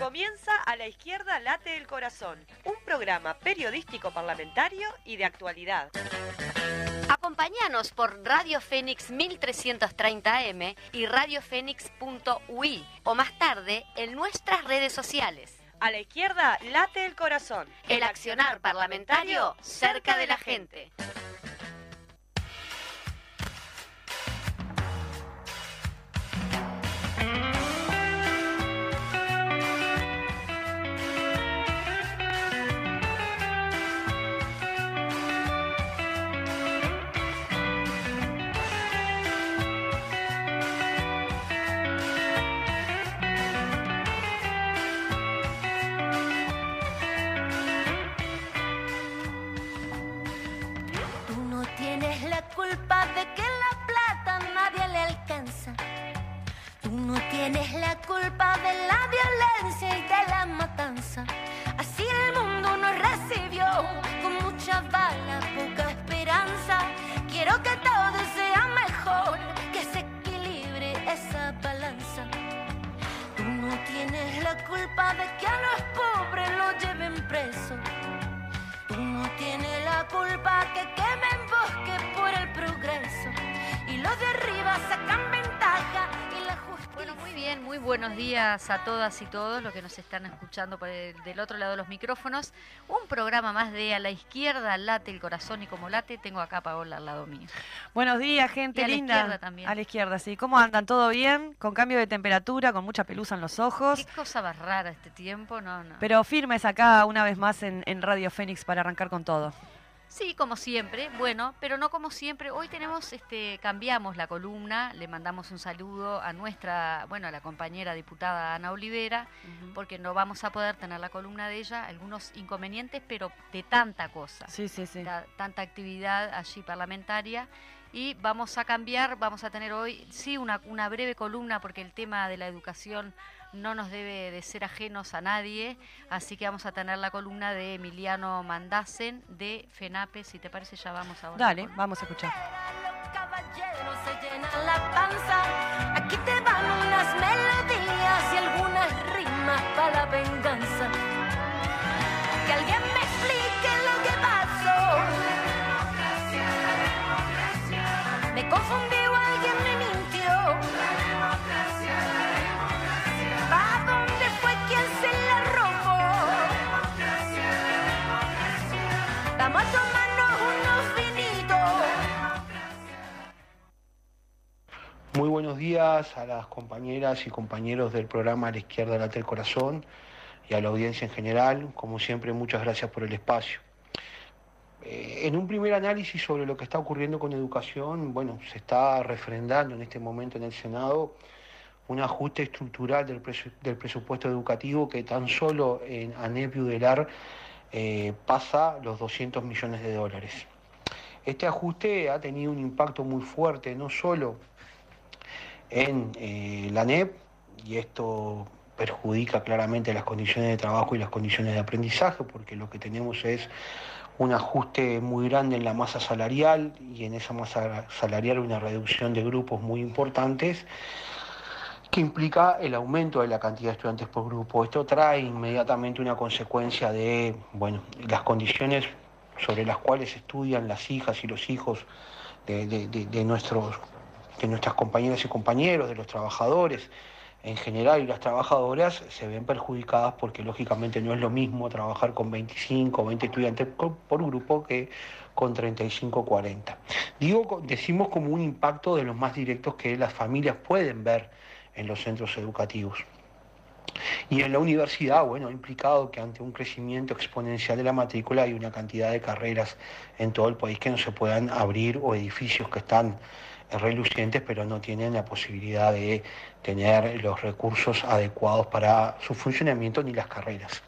Comienza A la Izquierda Late el Corazón, un programa periodístico parlamentario y de actualidad. Acompáñanos por Radio Fénix 1330M y radiofénix.ui o más tarde en nuestras redes sociales. A la Izquierda Late el Corazón. El accionar parlamentario cerca de la gente. Culpa de que la plata a nadie le alcanza. Tú no tienes la culpa de la violencia y de la matanza. Así el mundo nos recibió con mucha bala, poca esperanza. Quiero que todo sea mejor, que se equilibre esa balanza. Tú no tienes la culpa de que a los pobres los lleven presos. Tú no tienes la culpa que quemen bosques por el progreso y los de arriba sacan ventaja y la justicia. Bueno, muy bien, muy buenos días a todas y todos los que nos están escuchando del otro lado de los micrófonos. Un programa más de A la Izquierda Late el Corazón, y como late tengo acá a Paola al lado mío. Buenos días, gente linda. A la izquierda también. A la izquierda, sí. ¿Cómo andan? ¿Todo bien? Con cambio de temperatura, con mucha pelusa en los ojos. Qué cosa más rara este tiempo, no. Pero firmes acá una vez más en Radio Fénix para arrancar con todo. Sí, como siempre, bueno, pero no como siempre. Hoy cambiamos la columna, le mandamos un saludo a a la compañera diputada Ana Olivera, porque no vamos a poder tener la columna de ella, algunos inconvenientes, pero de tanta cosa. Sí. Tanta actividad allí parlamentaria. Y vamos a cambiar, vamos a tener hoy, sí, una breve columna, porque el tema de la educación no nos debe de ser ajenos a nadie, así que vamos a tener la columna de Emiliano Mandacen de FENAPE. Si te parece, ya vamos ahora. Dale, vamos a escuchar. Los caballeros se llenan la panza. Aquí te van unas melodías y algunas rimas para la venganza. Que alguien me explique lo que pasó. Me confundí o alguien me mintió. ¿A dónde fue quien se la robó? Vamos a tomarnos unos vinitos. Muy buenos días a las compañeras y compañeros del programa A la Izquierda Late el Corazón y a la audiencia en general. Como siempre, muchas gracias por el espacio. En un primer análisis sobre lo que está ocurriendo con educación, se está refrendando en este momento en el Senado un ajuste estructural del presupuesto educativo que tan solo en ANEP y UDELAR pasa los 200 millones de dólares. Este ajuste ha tenido un impacto muy fuerte, no solo en la ANEP, y esto perjudica claramente las condiciones de trabajo y las condiciones de aprendizaje, porque lo que tenemos es un ajuste muy grande en la masa salarial, y en esa masa salarial una reducción de grupos muy importantes que implica el aumento de la cantidad de estudiantes por grupo. Esto trae inmediatamente una consecuencia de las condiciones sobre las cuales estudian las hijas y los hijos de nuestras compañeras y compañeros, de los trabajadores en general y las trabajadoras, se ven perjudicadas porque lógicamente no es lo mismo trabajar con 25 o 20 estudiantes por grupo que con 35 o 40. Decimos como un impacto de los más directos que las familias pueden ver en los centros educativos. Y en la universidad, ha implicado que ante un crecimiento exponencial de la matrícula hay una cantidad de carreras en todo el país que no se puedan abrir, o edificios que están relucientes pero no tienen la posibilidad de tener los recursos adecuados para su funcionamiento ni las carreras.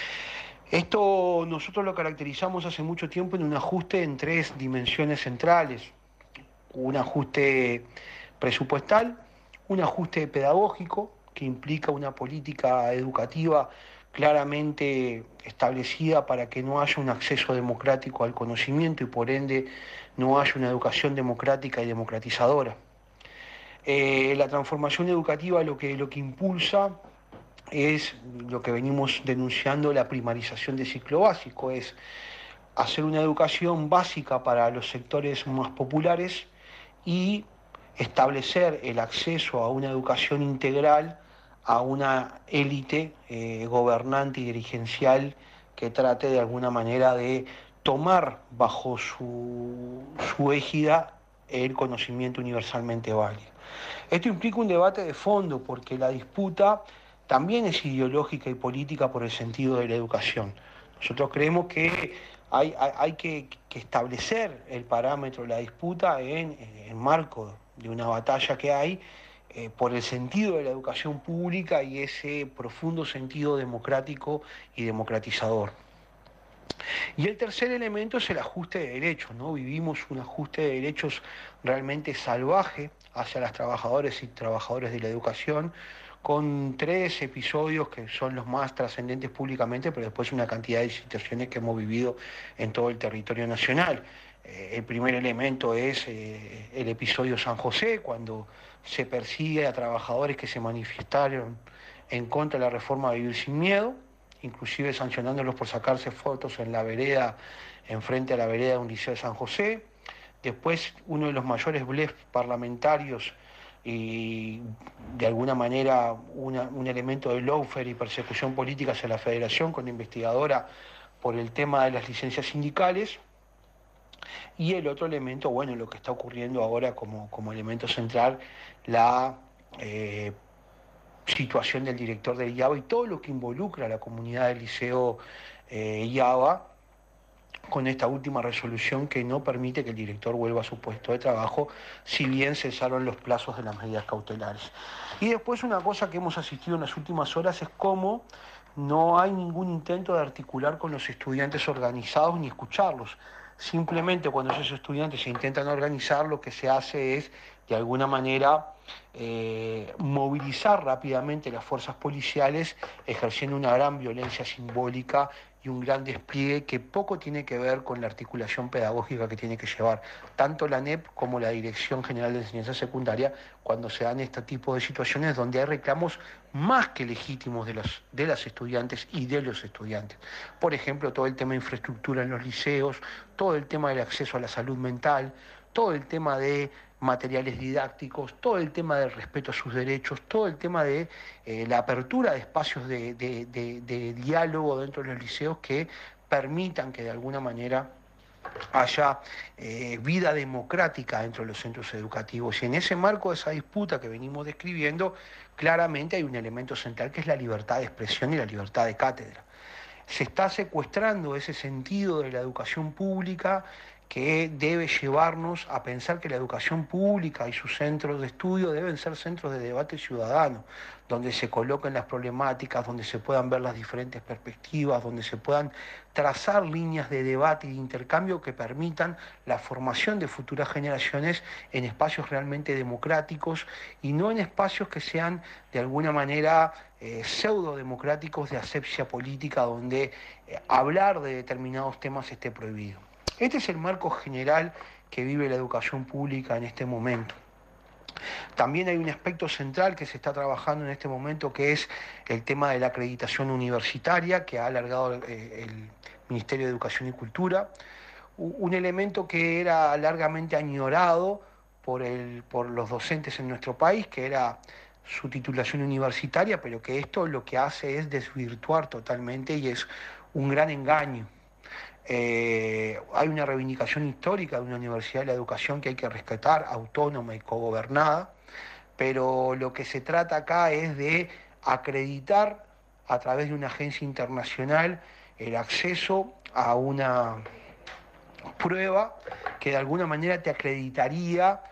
Esto nosotros lo caracterizamos hace mucho tiempo en un ajuste en tres dimensiones centrales: un ajuste presupuestal, un ajuste pedagógico, que implica una política educativa claramente establecida para que no haya un acceso democrático al conocimiento y por ende no haya una educación democrática y democratizadora. La transformación educativa lo que impulsa es lo que venimos denunciando, la primarización del ciclo básico, es hacer una educación básica para los sectores más populares y establecer el acceso a una educación integral a una élite gobernante y dirigencial que trate de alguna manera de tomar bajo su égida el conocimiento universalmente válido. Esto implica un debate de fondo porque la disputa también es ideológica y política por el sentido de la educación. Nosotros creemos que hay que establecer el parámetro de la disputa en marco de una batalla que hay por el sentido de la educación pública y ese profundo sentido democrático y democratizador. Y el tercer elemento es el ajuste de derechos, ¿no? Vivimos un ajuste de derechos realmente salvaje hacia las trabajadoras y trabajadores de la educación, con 3 episodios que son los más trascendentes públicamente, pero después una cantidad de situaciones que hemos vivido en todo el territorio nacional. El primer elemento es el episodio San José, cuando se persigue a trabajadores que se manifestaron en contra de la reforma de Vivir Sin Miedo, inclusive sancionándolos por sacarse fotos en la vereda, enfrente a la vereda de un liceo de San José. Después, uno de los mayores blefs parlamentarios y de alguna manera un elemento de lawfare y persecución política hacia la Federación con la investigadora por el tema de las licencias sindicales. Y el otro elemento, bueno, lo que está ocurriendo ahora como elemento central, la situación del director del IABA y todo lo que involucra a la comunidad del liceo IABA con esta última resolución que no permite que el director vuelva a su puesto de trabajo, si bien cesaron los plazos de las medidas cautelares. Y después una cosa que hemos asistido en las últimas horas es cómo no hay ningún intento de articular con los estudiantes organizados ni escucharlos. Simplemente cuando esos estudiantes se intentan organizar, lo que se hace es, de alguna manera, movilizar rápidamente las fuerzas policiales, ejerciendo una gran violencia simbólica y un gran despliegue que poco tiene que ver con la articulación pedagógica que tiene que llevar tanto la ANEP como la Dirección General de Enseñanza Secundaria cuando se dan este tipo de situaciones donde hay reclamos más que legítimos de las estudiantes y de los estudiantes. Por ejemplo, todo el tema de infraestructura en los liceos, todo el tema del acceso a la salud mental, todo el tema de materiales didácticos, todo el tema del respeto a sus derechos, todo el tema de la apertura de espacios de diálogo dentro de los liceos que permitan que de alguna manera haya vida democrática dentro de los centros educativos. Y en ese marco de esa disputa que venimos describiendo, claramente hay un elemento central que es la libertad de expresión y la libertad de cátedra. Se está secuestrando ese sentido de la educación pública que debe llevarnos a pensar que la educación pública y sus centros de estudio deben ser centros de debate ciudadano, donde se coloquen las problemáticas, donde se puedan ver las diferentes perspectivas, donde se puedan trazar líneas de debate y de intercambio que permitan la formación de futuras generaciones en espacios realmente democráticos y no en espacios que sean de alguna manera pseudo-democráticos de asepsia política, donde hablar de determinados temas esté prohibido. Este es el marco general que vive la educación pública en este momento. También hay un aspecto central que se está trabajando en este momento, que es el tema de la acreditación universitaria, que ha alargado el Ministerio de Educación y Cultura, un elemento que era largamente añorado por los docentes en nuestro país, que era su titulación universitaria, pero que esto lo que hace es desvirtuar totalmente y es un gran engaño. Hay una reivindicación histórica de una universidad de la educación que hay que rescatar, autónoma y cogobernada, pero lo que se trata acá es de acreditar a través de una agencia internacional el acceso a una prueba que de alguna manera te acreditaría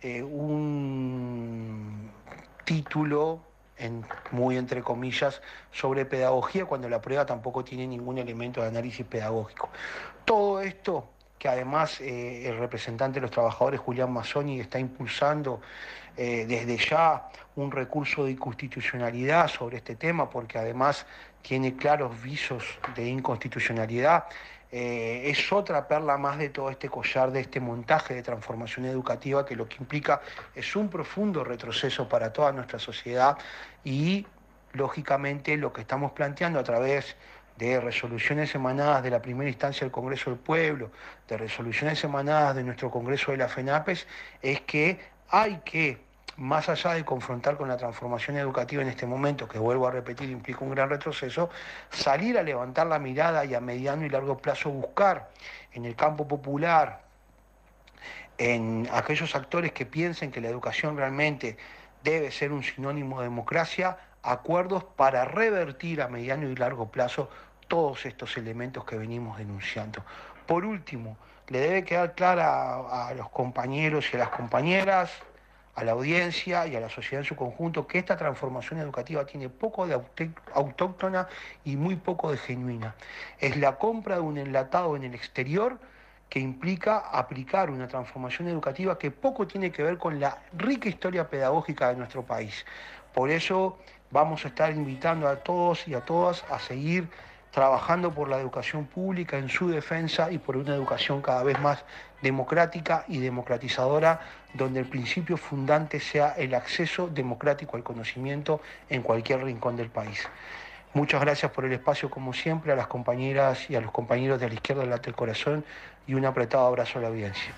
un título, muy entre comillas, sobre pedagogía, cuando la prueba tampoco tiene ningún elemento de análisis pedagógico. Todo esto, que además el representante de los trabajadores, Julián Mazzoni, está impulsando desde ya un recurso de inconstitucionalidad sobre este tema, porque además tiene claros visos de inconstitucionalidad, es otra perla más de todo este collar, de este montaje de transformación educativa, que lo que implica es un profundo retroceso para toda nuestra sociedad y lógicamente lo que estamos planteando a través de resoluciones emanadas de la primera instancia del Congreso del Pueblo, de resoluciones emanadas de nuestro Congreso de la FENAPES, es que hay que, más allá de confrontar con la transformación educativa en este momento, que vuelvo a repetir implica un gran retroceso, salir a levantar la mirada y a mediano y largo plazo buscar en el campo popular, en aquellos actores que piensen que la educación realmente debe ser un sinónimo de democracia, acuerdos para revertir a mediano y largo plazo todos estos elementos que venimos denunciando. Por último, le debe quedar clara a los compañeros y a las compañeras, a la audiencia y a la sociedad en su conjunto, que esta transformación educativa tiene poco de autóctona y muy poco de genuina. Es la compra de un enlatado en el exterior que implica aplicar una transformación educativa que poco tiene que ver con la rica historia pedagógica de nuestro país. Por eso vamos a estar invitando a todos y a todas a seguir trabajando por la educación pública en su defensa y por una educación cada vez más democrática y democratizadora, donde el principio fundante sea el acceso democrático al conocimiento en cualquier rincón del país. Muchas gracias por el espacio, como siempre, a las compañeras y a los compañeros de la izquierda late el corazón, y un apretado abrazo a la audiencia.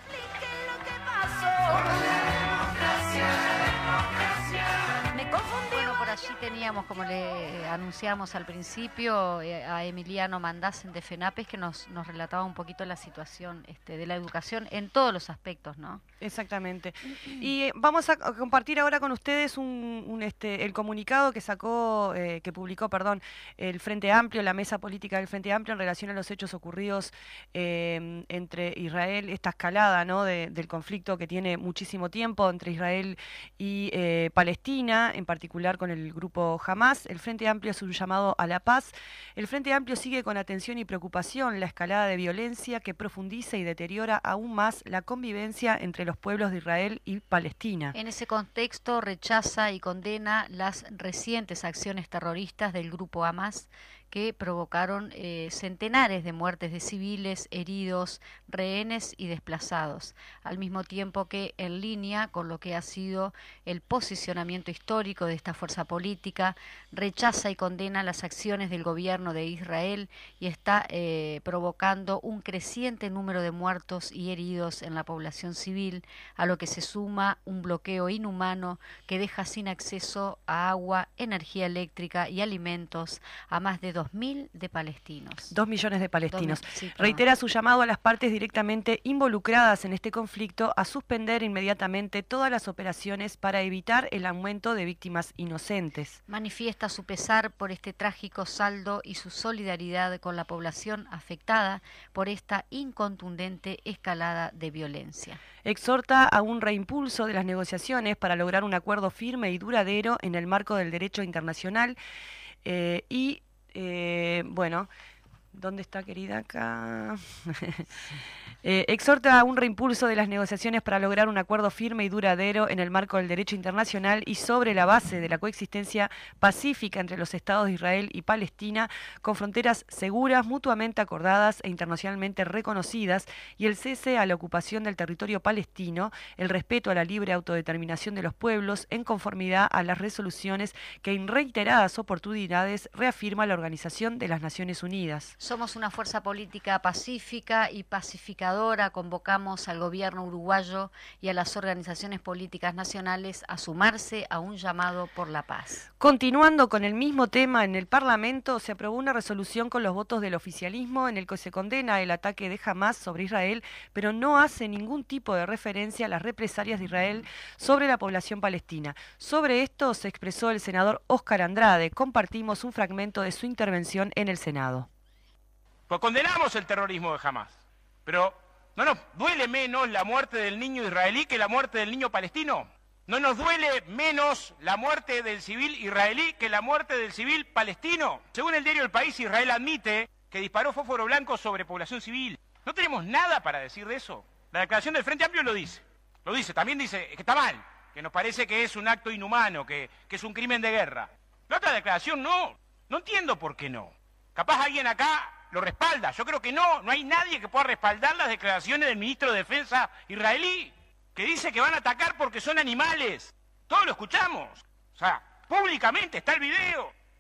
Allí teníamos, como le anunciamos al principio, a Emiliano Mandasen de FENAPES, que nos relataba un poquito la situación de la educación en todos los aspectos, ¿no? Exactamente. Y vamos a compartir ahora con ustedes el comunicado que publicó el Frente Amplio, la mesa política del Frente Amplio, en relación a los hechos ocurridos entre Israel, esta escalada, ¿no?, del conflicto que tiene muchísimo tiempo entre Israel y Palestina, en particular con el grupo Hamás. El Frente Amplio hace un llamado a la paz. El Frente Amplio sigue con atención y preocupación la escalada de violencia que profundiza y deteriora aún más la convivencia entre los pueblos de Israel y Palestina. En ese contexto rechaza y condena las recientes acciones terroristas del grupo Hamás, que provocaron centenares de muertes de civiles, heridos, rehenes y desplazados, al mismo tiempo que en línea con lo que ha sido el posicionamiento histórico de esta fuerza política, rechaza y condena las acciones del gobierno de Israel y está provocando un creciente número de muertos y heridos en la población civil, a lo que se suma un bloqueo inhumano que deja sin acceso a agua, energía eléctrica y alimentos a más de 2.000 de palestinos. 2 millones de palestinos. Sí, reitera su llamado a las partes directamente involucradas en este conflicto a suspender inmediatamente todas las operaciones para evitar el aumento de víctimas inocentes. Manifiesta su pesar por este trágico saldo y su solidaridad con la población afectada por esta incontundente escalada de violencia. Exhorta a un reimpulso de las negociaciones para lograr un acuerdo firme y duradero en el marco del derecho internacional ¿dónde está, querida? Acá. Exhorta a un reimpulso de las negociaciones para lograr un acuerdo firme y duradero en el marco del derecho internacional y sobre la base de la coexistencia pacífica entre los estados de Israel y Palestina, con fronteras seguras, mutuamente acordadas e internacionalmente reconocidas, y el cese a la ocupación del territorio palestino, el respeto a la libre autodeterminación de los pueblos, en conformidad a las resoluciones que en reiteradas oportunidades reafirma la Organización de las Naciones Unidas. Somos una fuerza política pacífica y pacificadora. Convocamos al gobierno uruguayo y a las organizaciones políticas nacionales a sumarse a un llamado por la paz. Continuando con el mismo tema, en el Parlamento se aprobó una resolución con los votos del oficialismo en el que se condena el ataque de Hamás sobre Israel, pero no hace ningún tipo de referencia a las represalias de Israel sobre la población palestina. Sobre esto se expresó el senador Óscar Andrade. Compartimos un fragmento de su intervención en el Senado. Pues condenamos el terrorismo de Hamás, pero ¿no nos duele menos la muerte del niño israelí que la muerte del niño palestino? ¿No nos duele menos la muerte del civil israelí que la muerte del civil palestino? Según el diario El País, Israel admite que disparó fósforo blanco sobre población civil. No tenemos nada para decir de eso. La declaración del Frente Amplio lo dice. También dice que está mal, que nos parece que es un acto inhumano, que es un crimen de guerra. La otra declaración no entiendo por qué no. Capaz alguien acá lo respalda. Yo creo que no hay nadie que pueda respaldar las declaraciones del ministro de Defensa israelí, que dice que van a atacar porque son animales. Todos lo escuchamos. O sea, públicamente está el video.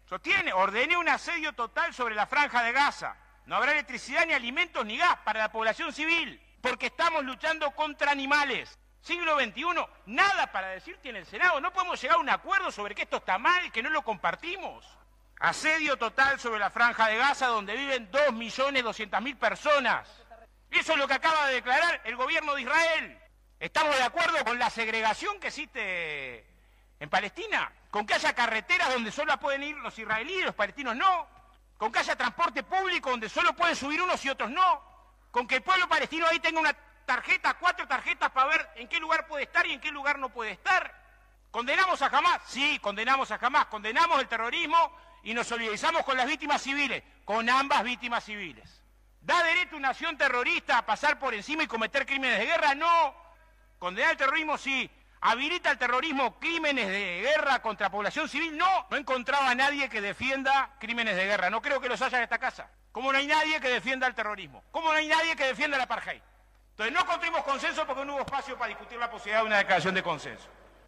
Sostiene, ordené un asedio total sobre la Franja de Gaza. No habrá electricidad, ni alimentos, ni gas para la población civil, porque estamos luchando contra animales. Siglo XXI, nada para decir tiene el Senado. No podemos llegar a un acuerdo sobre que esto está mal, que no lo compartimos. Asedio total sobre la Franja de Gaza, donde viven 2.200.000 personas. Eso es lo que acaba de declarar el gobierno de Israel. ¿Estamos de acuerdo con la segregación que existe en Palestina? ¿Con que haya carreteras donde solo pueden ir los israelíes y los palestinos no? ¿Con que haya transporte público donde solo pueden subir unos y otros no? ¿Con que el pueblo palestino ahí tenga una tarjeta, 4 tarjetas para ver en qué lugar puede estar y en qué lugar no puede estar? ¿Condenamos a Hamás? Sí, condenamos a Hamás. Condenamos el terrorismo y nos solidarizamos con las víctimas civiles, con ambas víctimas civiles. ¿Da derecho a una nación terrorista a pasar por encima y cometer crímenes de guerra? No. ¿Condenar el terrorismo? Sí. ¿Habilita el terrorismo crímenes de guerra contra población civil? No. No encontraba a nadie que defienda crímenes de guerra. No creo que los haya en esta casa. ¿Cómo no hay nadie que defienda el terrorismo? ¿Cómo no hay nadie que defienda el apartheid? Entonces no construimos consenso porque no hubo espacio para discutir la posibilidad de una declaración de consenso.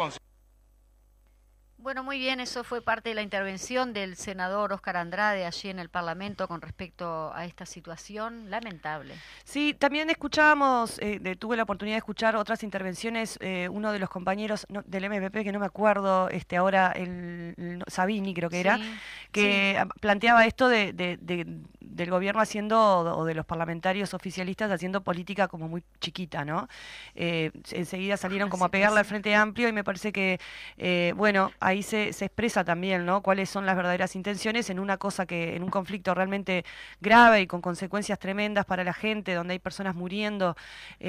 Bueno, muy bien, eso fue parte de la intervención del senador Óscar Andrade allí en el Parlamento con respecto a esta situación lamentable. Sí, también escuchábamos, tuve la oportunidad de escuchar otras intervenciones, uno de los compañeros del MPP, que no me acuerdo, ahora Sabini creo que era, que planteaba esto del gobierno haciendo, o de los parlamentarios oficialistas haciendo política como muy chiquita, ¿no? Enseguida salieron como a pegarle al Frente Amplio y me parece que, bueno, ahí se expresa también, ¿no?, cuáles son las verdaderas intenciones en una cosa en un conflicto realmente grave y con consecuencias tremendas para la gente, donde hay personas muriendo,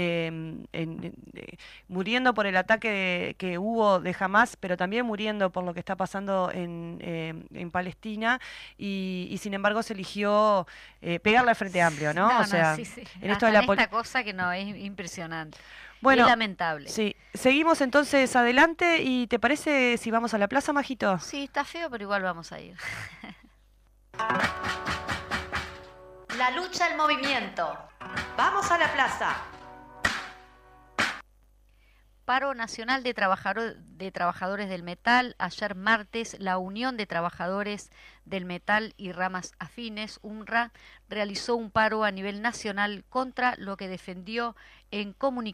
muriendo por el ataque que hubo de Hamás, pero también muriendo por lo que está pasando en Palestina, y sin embargo se eligió pegarle al Frente Amplio, ¿no? En esto de esta cosa que no es impresionante. Bueno, es lamentable. Sí, seguimos entonces adelante y ¿te parece si vamos a la plaza, Majito? Sí, está feo, pero igual vamos a ir. La lucha en movimiento. Vamos a la plaza. Paro nacional de trabajadores del metal. Ayer martes, la Unión de Trabajadores del Metal y Ramas Afines, UNRA, realizó un paro a nivel nacional contra lo que definió en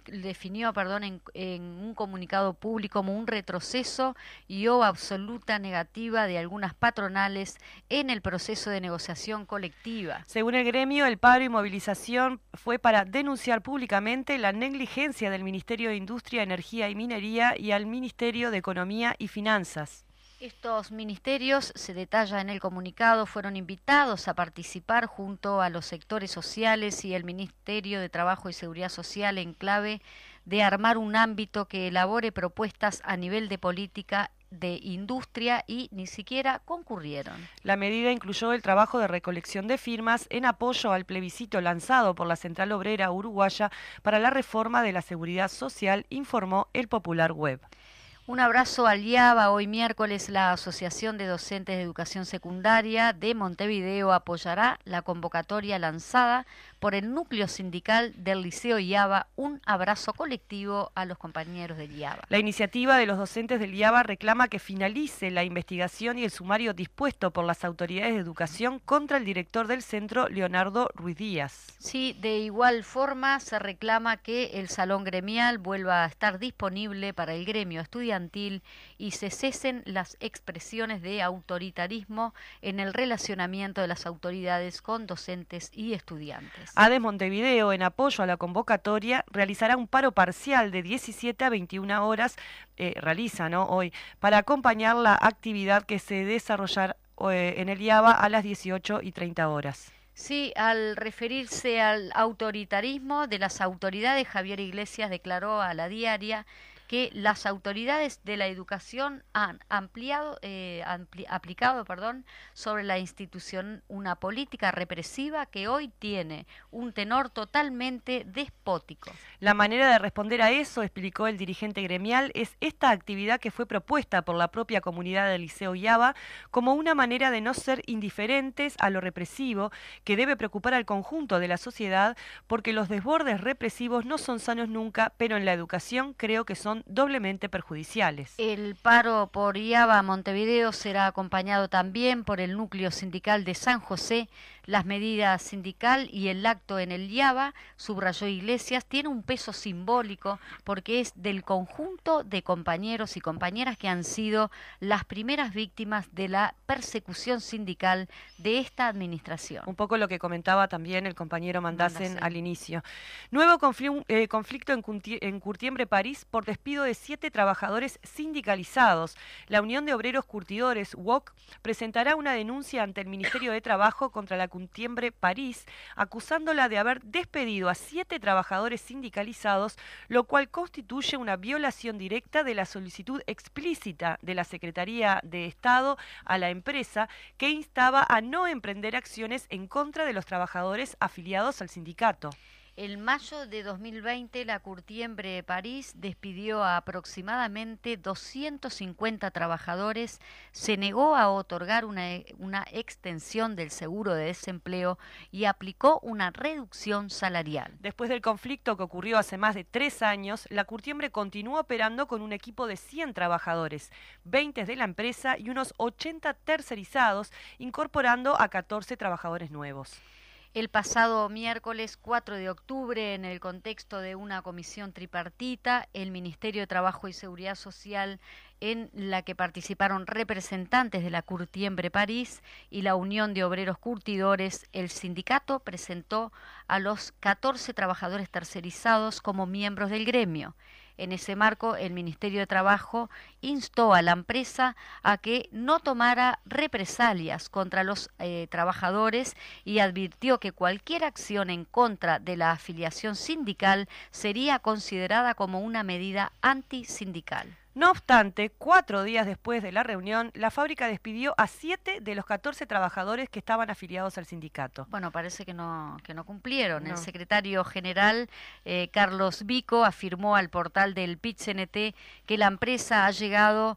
un comunicado público como un retroceso y o absoluta negativa de algunas patronales en el proceso de negociación colectiva. Según el gremio, el paro y movilización fue para denunciar públicamente la negligencia del Ministerio de Industria, Energía y Minería y al Ministerio de Economía y Finanzas. Estos ministerios, se detalla en el comunicado, fueron invitados a participar junto a los sectores sociales y el Ministerio de Trabajo y Seguridad Social en clave de armar un ámbito que elabore propuestas a nivel de política de industria y ni siquiera concurrieron. La medida incluyó el trabajo de recolección de firmas en apoyo al plebiscito lanzado por la Central Obrera Uruguaya para la reforma de la seguridad social, informó el Popular Web. Un abrazo al IABA. Hoy miércoles la Asociación de Docentes de Educación Secundaria de Montevideo apoyará la convocatoria lanzada por el núcleo sindical del Liceo IABA. Un abrazo colectivo a los compañeros del IABA. La iniciativa de los docentes del IABA reclama que finalice la investigación y el sumario dispuesto por las autoridades de educación contra el director del centro, Leonardo Ruiz Díaz. Sí, de igual forma se reclama que el salón gremial vuelva a estar disponible para el gremio estudiantil y se cesen las expresiones de autoritarismo en el relacionamiento de las autoridades con docentes y estudiantes. ADES Montevideo, en apoyo a la convocatoria, realizará un paro parcial de 17 a 21 horas, hoy, para acompañar la actividad que se desarrollará en el IABA a las 18 y 30 horas. Sí, al referirse al autoritarismo de las autoridades, Javier Iglesias declaró a La Diaria que las autoridades de la educación han aplicado sobre la institución una política represiva que hoy tiene un tenor totalmente despótico. La manera de responder a eso, explicó el dirigente gremial, es esta actividad que fue propuesta por la propia comunidad del Liceo IABA como una manera de no ser indiferentes a lo represivo que debe preocupar al conjunto de la sociedad, porque los desbordes represivos no son sanos nunca, pero en la educación creo que son son doblemente perjudiciales. El paro por IABA Montevideo será acompañado también por el núcleo sindical de San José. Las medidas sindical y el acto en el IABA, subrayó Iglesias, tiene un peso simbólico porque es del conjunto de compañeros y compañeras que han sido las primeras víctimas de la persecución sindical de esta administración. Un poco lo que comentaba también el compañero Mandasen al inicio. Nuevo conflicto en Curtiembre, París, por despido de 7 trabajadores sindicalizados. La Unión de Obreros Curtidores, UOC, presentará una denuncia ante el Ministerio de Trabajo contra la Curtiembre, París, acusándola de haber despedido a 7 trabajadores sindicalizados, lo cual constituye una violación directa de la solicitud explícita de la Secretaría de Estado a la empresa, que instaba a no emprender acciones en contra de los trabajadores afiliados al sindicato. En mayo de 2020, la Curtiembre París despidió a aproximadamente 250 trabajadores, se negó a otorgar una extensión del seguro de desempleo y aplicó una reducción salarial. Después del conflicto que ocurrió hace más de 3 años, la Curtiembre continúa operando con un equipo de 100 trabajadores, 20 de la empresa y unos 80 tercerizados, incorporando a 14 trabajadores nuevos. El pasado miércoles 4 de octubre, en el contexto de una comisión tripartita, el Ministerio de Trabajo y Seguridad Social, en la que participaron representantes de la Curtiembre París y la Unión de Obreros Curtidores, el sindicato presentó a los 14 trabajadores tercerizados como miembros del gremio. En ese marco, el Ministerio de Trabajo instó a la empresa a que no tomara represalias contra los trabajadores y advirtió que cualquier acción en contra de la afiliación sindical sería considerada como una medida antisindical. No obstante, 4 días después de la reunión, la fábrica despidió a 7 de los 14 trabajadores que estaban afiliados al sindicato. Bueno, parece que no cumplieron. No. El secretario general, Carlos Vico, afirmó al portal del PIT-CNT que la empresa ha llegado,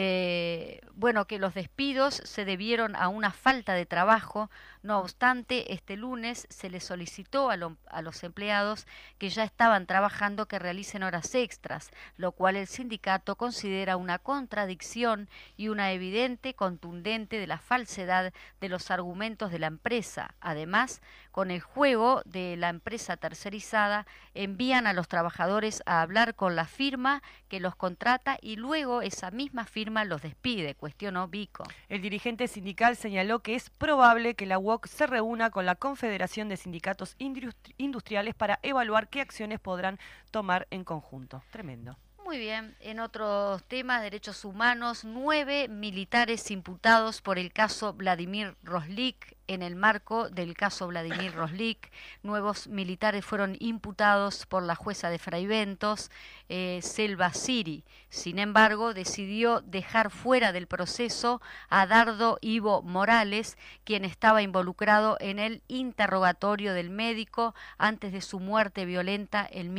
que los despidos se debieron a una falta de trabajo. No obstante, este lunes se les solicitó a los empleados que ya estaban trabajando que realicen horas extras, lo cual el sindicato considera una contradicción y una evidente, contundente de la falsedad de los argumentos de la empresa. Además, con el juego de la empresa tercerizada, envían a los trabajadores a hablar con la firma que los contrata y luego esa misma firma los despide, cuestionó Vico. El dirigente sindical señaló que es probable que la UOC se reúna con la Confederación de Sindicatos Industriales para evaluar qué acciones podrán tomar en conjunto. Tremendo. Muy bien, en otros temas, derechos humanos, 9 militares imputados por el caso Vladimir Roslik. En el marco del caso Vladimir Roslik, nuevos militares fueron imputados por la jueza de Fraiventos, Selva Siri. Sin embargo, decidió dejar fuera del proceso a Dardo Ivo Morales, quien estaba involucrado en el interrogatorio del médico antes de su muerte violenta en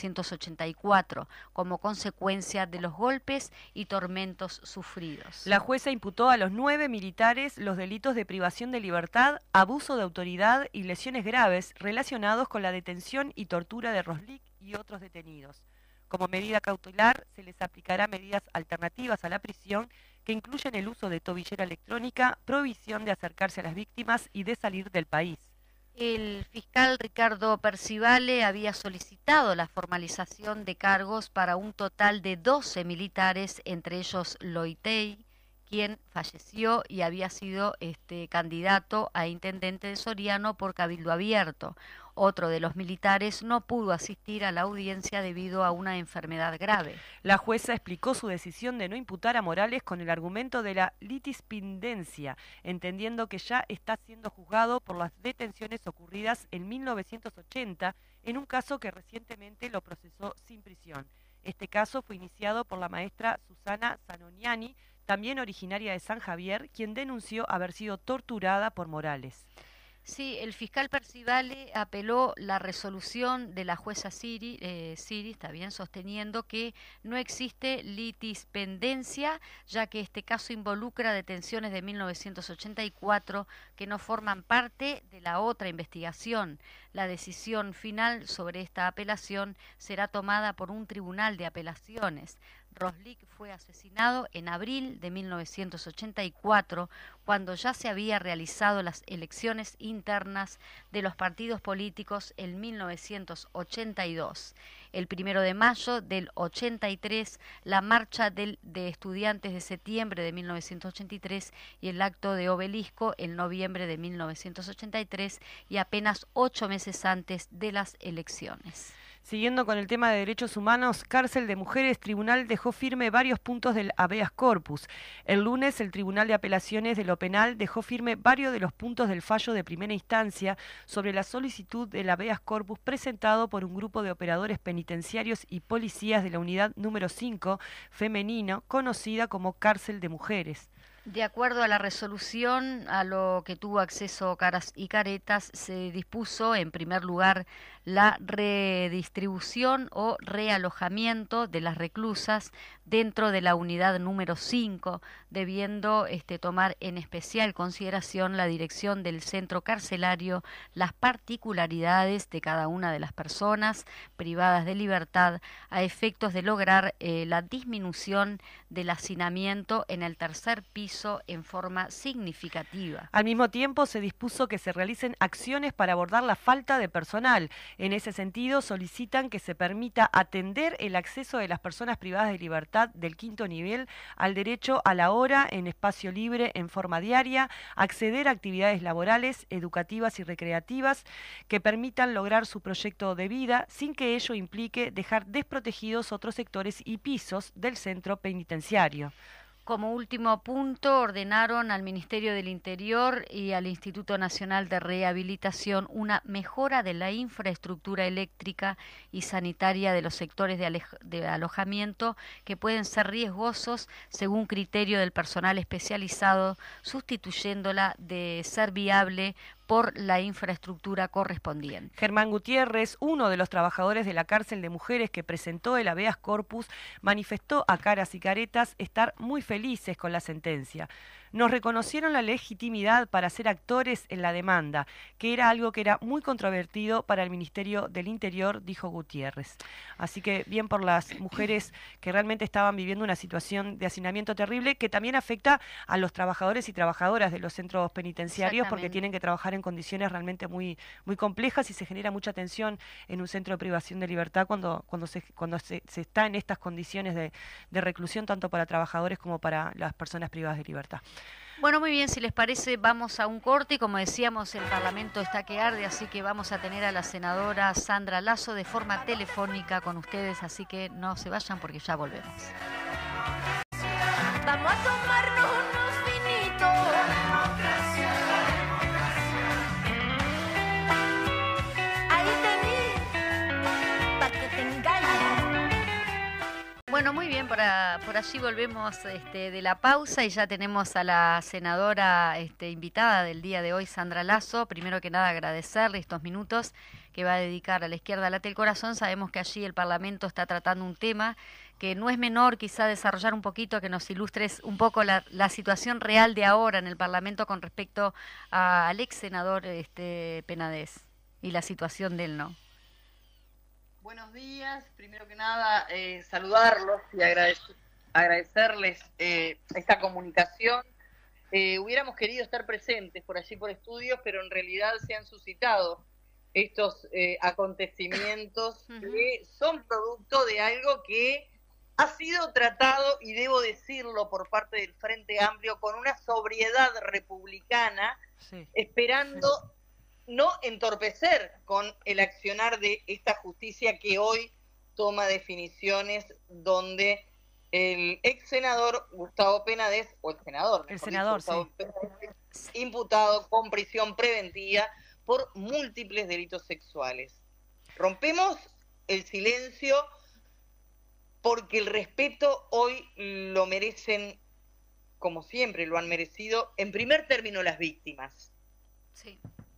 1984, como consecuencia de los golpes y tormentos sufridos. La jueza imputó a los 9 militares los delitos de privación de libertad, abuso de autoridad y lesiones graves relacionados con la detención y tortura de Roslik y otros detenidos. Como medida cautelar, se les aplicará medidas alternativas a la prisión que incluyen el uso de tobillera electrónica, prohibición de acercarse a las víctimas y de salir del país. El fiscal Ricardo Percivale había solicitado la formalización de cargos para un total de 12 militares, entre ellos Loitey, quien falleció y había sido candidato a intendente de Soriano por Cabildo Abierto. Otro de los militares no pudo asistir a la audiencia debido a una enfermedad grave. La jueza explicó su decisión de no imputar a Morales con el argumento de la litispendencia, entendiendo que ya está siendo juzgado por las detenciones ocurridas en 1980 en un caso que recientemente lo procesó sin prisión. Este caso fue iniciado por la maestra Susana Zanoniani, también originaria de San Javier, quien denunció haber sido torturada por Morales. Sí, el fiscal Percivale apeló la resolución de la jueza Siri, está bien, sosteniendo que no existe litispendencia, ya que este caso involucra detenciones de 1984 que no forman parte de la otra investigación. La decisión final sobre esta apelación será tomada por un tribunal de apelaciones. Roslik fue asesinado en abril de 1984, cuando ya se había realizado las elecciones internas de los partidos políticos en 1982. El 1 de mayo del 83, la marcha de estudiantes de septiembre de 1983 y el acto de Obelisco en noviembre de 1983 y apenas 8 meses antes de las elecciones. Siguiendo con el tema de derechos humanos, cárcel de mujeres, tribunal dejó firme varios puntos del habeas corpus. El lunes, el Tribunal de Apelaciones de lo Penal dejó firme varios de los puntos del fallo de primera instancia sobre la solicitud del habeas corpus presentado por un grupo de operadores penitenciarios y policías de la unidad número 5 femenino, conocida como cárcel de mujeres. De acuerdo a la resolución a lo que tuvo acceso Caras y Caretas, se dispuso en primer lugar la redistribución o realojamiento de las reclusas dentro de la unidad número 5, debiendo tomar en especial consideración la dirección del centro carcelario, las particularidades de cada una de las personas privadas de libertad a efectos de lograr la disminución del hacinamiento en el tercer piso en forma significativa. Al mismo tiempo, se dispuso que se realicen acciones para abordar la falta de personal. En ese sentido, solicitan que se permita atender el acceso de las personas privadas de libertad del quinto nivel al derecho a la hora en espacio libre en forma diaria, acceder a actividades laborales, educativas y recreativas que permitan lograr su proyecto de vida sin que ello implique dejar desprotegidos otros sectores y pisos del centro penitenciario. Como último punto, ordenaron al Ministerio del Interior y al Instituto Nacional de Rehabilitación una mejora de la infraestructura eléctrica y sanitaria de los sectores de alojamiento que pueden ser riesgosos según criterio del personal especializado, sustituyéndola de ser viable por la infraestructura correspondiente. Germán Gutiérrez, uno de los trabajadores de la cárcel de mujeres que presentó el habeas corpus, manifestó a Caras y Caretas estar muy felices con la sentencia. Nos reconocieron la legitimidad para ser actores en la demanda, que era algo que era muy controvertido para el Ministerio del Interior, dijo Gutiérrez. Así que bien por las mujeres que realmente estaban viviendo una situación de hacinamiento terrible, que también afecta a los trabajadores y trabajadoras de los centros penitenciarios, porque tienen que trabajar en condiciones realmente muy, muy complejas y se genera mucha tensión en un centro de privación de libertad cuando se está en estas condiciones de reclusión, tanto para trabajadores como para las personas privadas de libertad. Bueno, muy bien, si les parece, vamos a un corte y como decíamos, el Parlamento está que arde, así que vamos a tener a la senadora Sandra Lasso de forma telefónica con ustedes, así que no se vayan porque ya volvemos. Vamos a tomarnos unos vinitos. Ahí tení, pa' que te engañes. Bueno, muy bien, por allí volvemos de la pausa y ya tenemos a la senadora invitada del día de hoy, Sandra Lasso. Primero que nada agradecerle estos minutos que va a dedicar a la izquierda late el corazón. Sabemos que allí el Parlamento está tratando un tema que no es menor, quizá desarrollar un poquito, que nos ilustres un poco la situación real de ahora en el Parlamento con respecto al ex senador Penades y la situación de él, ¿no? Buenos días, primero que nada saludarlos y agradecerles esta comunicación. Hubiéramos querido estar presentes por allí por estudios, pero en realidad se han suscitado estos acontecimientos que son producto de algo que ha sido tratado, y debo decirlo por parte del Frente Amplio, con una sobriedad republicana, sí, esperando... Sí. No entorpecer con el accionar de esta justicia que hoy toma definiciones donde el ex senador Gustavo Penades, o el senador, Gustavo Penades, imputado con prisión preventiva por múltiples delitos sexuales. Rompemos el silencio porque el respeto hoy lo merecen, como siempre lo han merecido, en primer término las víctimas. Sí.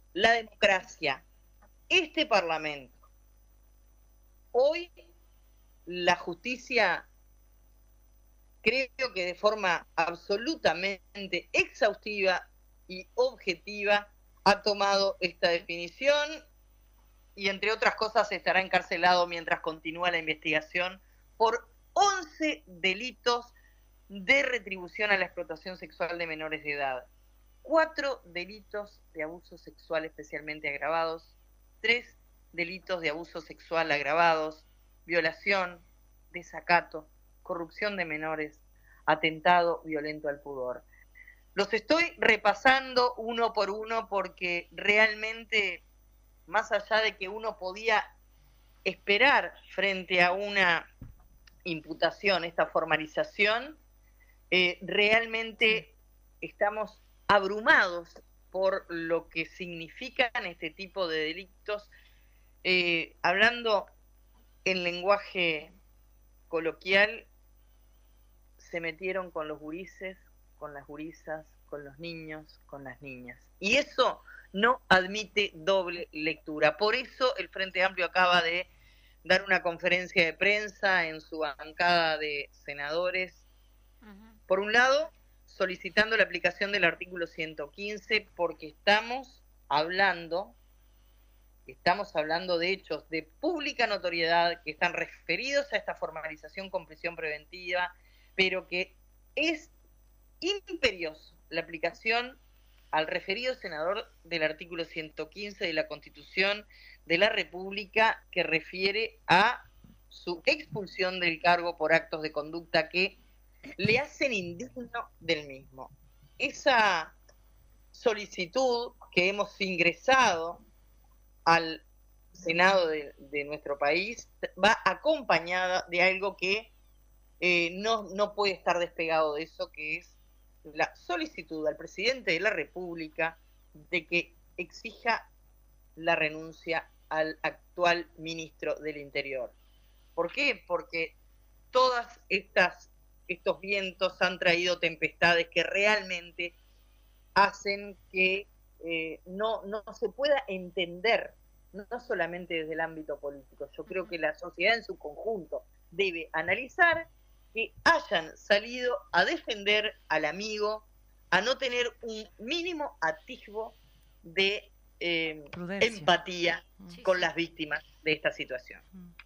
la democracia, este Parlamento. Hoy la justicia, creo que de forma absolutamente exhaustiva y objetiva, ha tomado esta definición y, entre otras cosas, estará encarcelado mientras continúa la investigación por 11 delitos de retribución a la explotación sexual de menores de edad, 4 delitos de abuso sexual especialmente agravados, 3 delitos de abuso sexual agravados, violación, desacato, corrupción de menores, atentado violento al pudor. Los estoy repasando uno por uno porque realmente, más allá de que uno podía esperar frente a una imputación, esta formalización, realmente estamos abrumados por lo que significan este tipo de delitos. Hablando en lenguaje coloquial, se metieron con los gurises, con las gurisas, con los niños, con las niñas. Y eso no admite doble lectura. Por eso el Frente Amplio acaba de dar una conferencia de prensa en su bancada de senadores. Por un lado, solicitando la aplicación del artículo 115 porque estamos hablando de hechos de pública notoriedad que están referidos a esta formalización con prisión preventiva, pero que es imperioso la aplicación al referido senador del artículo 115 de la Constitución de la República, que refiere a su expulsión del cargo por actos de conducta que le hacen indigno del mismo. Esa solicitud que hemos ingresado al Senado de nuestro país va acompañada de algo que no puede estar despegado de eso, que es la solicitud al presidente de la República de que exija la renuncia al actual ministro del Interior. ¿Por qué? Porque todas estos vientos han traído tempestades que realmente hacen que no se pueda entender, no solamente desde el ámbito político. Yo creo que la sociedad en su conjunto debe analizar que hayan salido a defender al amigo, a no tener un mínimo atisbo de empatía con las víctimas de esta situación.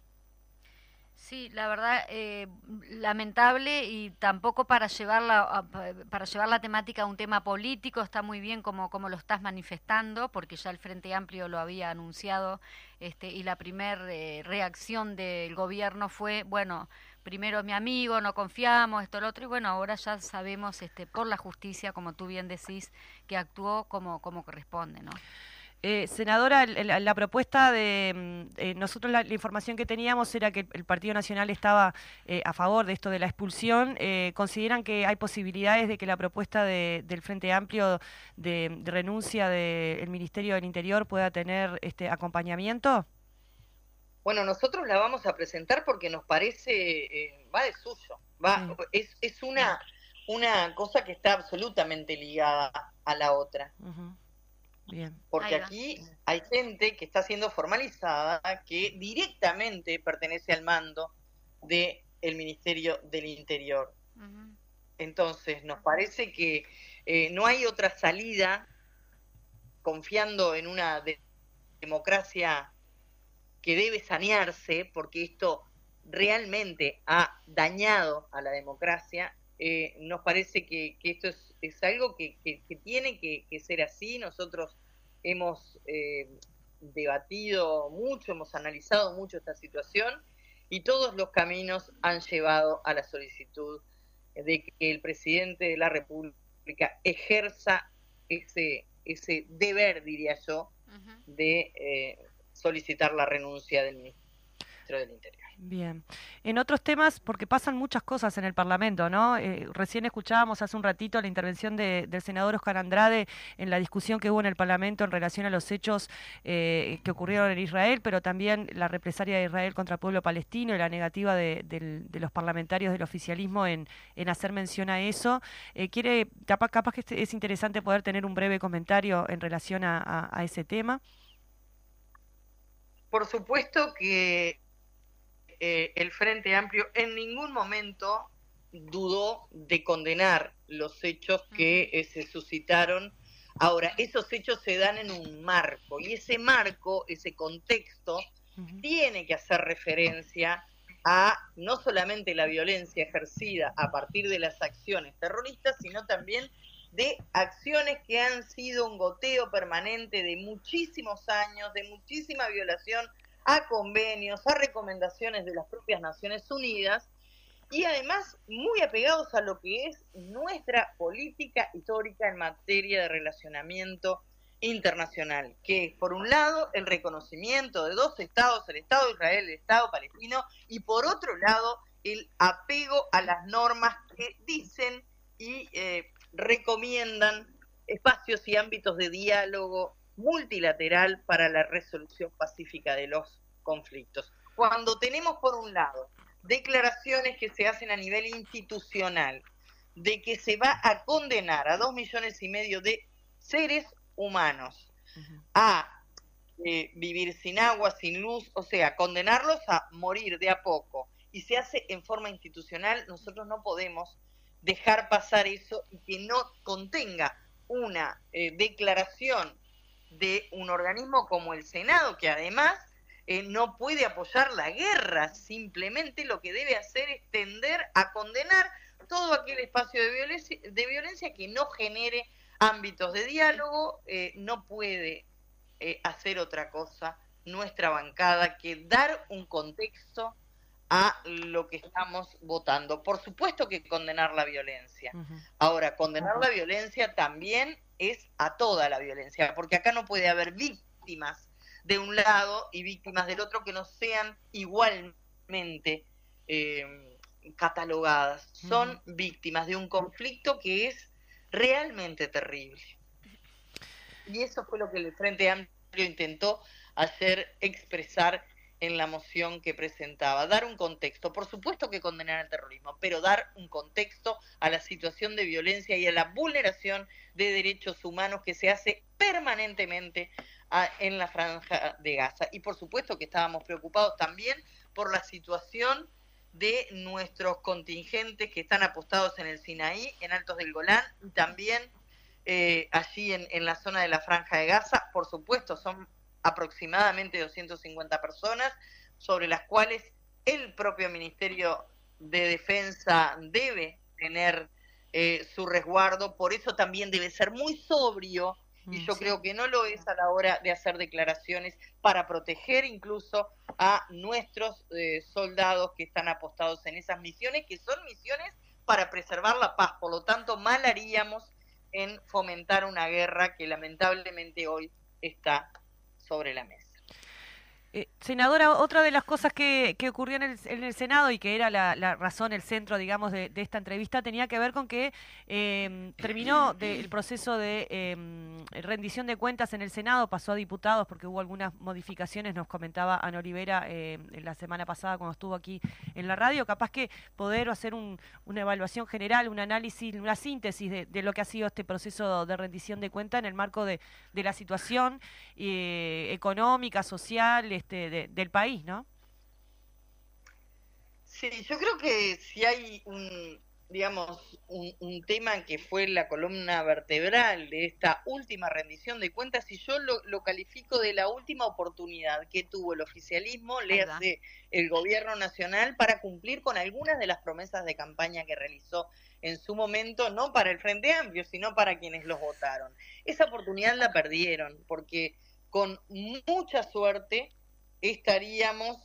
Sí, la verdad, lamentable, y tampoco para llevar la temática a un tema político. Está muy bien como lo estás manifestando, porque ya el Frente Amplio lo había anunciado, y la primera reacción del gobierno fue, bueno, primero mi amigo, no confiamos, esto, lo otro, y bueno, ahora ya sabemos por la justicia, como tú bien decís, que actuó como corresponde, ¿no? Senadora, la propuesta de nosotros, la información que teníamos era que el Partido Nacional estaba a favor de esto de la expulsión. ¿Consideran que hay posibilidades de que la propuesta del Frente Amplio de renuncia del Ministerio del Interior pueda tener acompañamiento? Bueno, nosotros la vamos a presentar porque nos parece, va de suyo, es una cosa que está absolutamente ligada a la otra. Bien. Porque aquí hay gente que está siendo formalizada, que directamente pertenece al mando del Ministerio del Interior. Entonces, nos parece que no hay otra salida, confiando en una democracia que debe sanearse, porque esto realmente ha dañado a la democracia. Nos parece que esto es algo que tiene que ser así. Nosotros hemos debatido mucho, hemos analizado mucho esta situación, y todos los caminos han llevado a la solicitud de que el presidente de la República ejerza ese deber, diría yo, de solicitar la renuncia del ministro. ministro del Interior. Bien. En otros temas, porque pasan muchas cosas en el Parlamento, ¿no? Recién escuchábamos hace un ratito la intervención del senador Oscar Andrade en la discusión que hubo en el Parlamento en relación a los hechos que ocurrieron en Israel, pero también la represalia de Israel contra el pueblo palestino y la negativa de los parlamentarios del oficialismo en hacer mención a eso. Capaz que es interesante poder tener un breve comentario en relación a ese tema. Por supuesto que el Frente Amplio en ningún momento dudó de condenar los hechos que se suscitaron. Ahora, esos hechos se dan en un marco, y ese marco, ese contexto, tiene que hacer referencia a no solamente la violencia ejercida a partir de las acciones terroristas, sino también de acciones que han sido un goteo permanente de muchísimos años, de muchísima violación a convenios, a recomendaciones de las propias Naciones Unidas, y además muy apegados a lo que es nuestra política histórica en materia de relacionamiento internacional, que es, por un lado, el reconocimiento de dos estados, el Estado de Israel, el Estado palestino, y por otro lado, el apego a las normas que dicen y recomiendan espacios y ámbitos de diálogo multilateral para la resolución pacífica de los conflictos. Cuando tenemos, por un lado, declaraciones que se hacen a nivel institucional de que se va a condenar a 2,5 millones de seres humanos a vivir sin agua, sin luz, o sea, condenarlos a morir de a poco, y se hace en forma institucional, nosotros no podemos dejar pasar eso y que no contenga una declaración de un organismo como el Senado, que además no puede apoyar la guerra, simplemente lo que debe hacer es tender a condenar todo aquel espacio de violencia que no genere ámbitos de diálogo. No puede hacer otra cosa nuestra bancada que dar un contexto a lo que estamos votando. Por supuesto que condenar la violencia. Ahora, condenar la violencia también es a toda la violencia, porque acá no puede haber víctimas de un lado y víctimas del otro que no sean igualmente catalogadas. Son víctimas de un conflicto que es realmente terrible. Y eso fue lo que el Frente Amplio intentó hacer expresar en la moción que presentaba, dar un contexto, por supuesto que condenar el terrorismo, pero dar un contexto a la situación de violencia y a la vulneración de derechos humanos que se hace permanentemente en la Franja de Gaza. Y por supuesto que estábamos preocupados también por la situación de nuestros contingentes que están apostados en el Sinaí, en Altos del Golán, y también allí en la zona de la Franja de Gaza. Por supuesto, son aproximadamente 250 personas, sobre las cuales el propio Ministerio de Defensa debe tener su resguardo. Por eso también debe ser muy sobrio, y yo creo que no lo es a la hora de hacer declaraciones para proteger incluso a nuestros soldados que están apostados en esas misiones, que son misiones para preservar la paz. Por lo tanto, mal haríamos en fomentar una guerra que lamentablemente hoy está sobre la mesa. Senadora, otra de las cosas que ocurrió en el Senado y que era la razón, el centro, digamos, de esta entrevista, tenía que ver con que terminó el proceso de rendición de cuentas en el Senado, pasó a diputados porque hubo algunas modificaciones, nos comentaba Ana Olivera la semana pasada cuando estuvo aquí en la radio. Capaz que poder hacer una evaluación general, un análisis, una síntesis de lo que ha sido este proceso de rendición de cuentas en el marco de la situación económica, social, del país, ¿no? Sí, yo creo que si hay un tema que fue la columna vertebral de esta última rendición de cuentas, y yo lo califico de la última oportunidad que tuvo el oficialismo, léase el gobierno nacional, para cumplir con algunas de las promesas de campaña que realizó en su momento, no para el Frente Amplio, sino para quienes los votaron. Esa oportunidad la perdieron, porque con mucha suerte estaríamos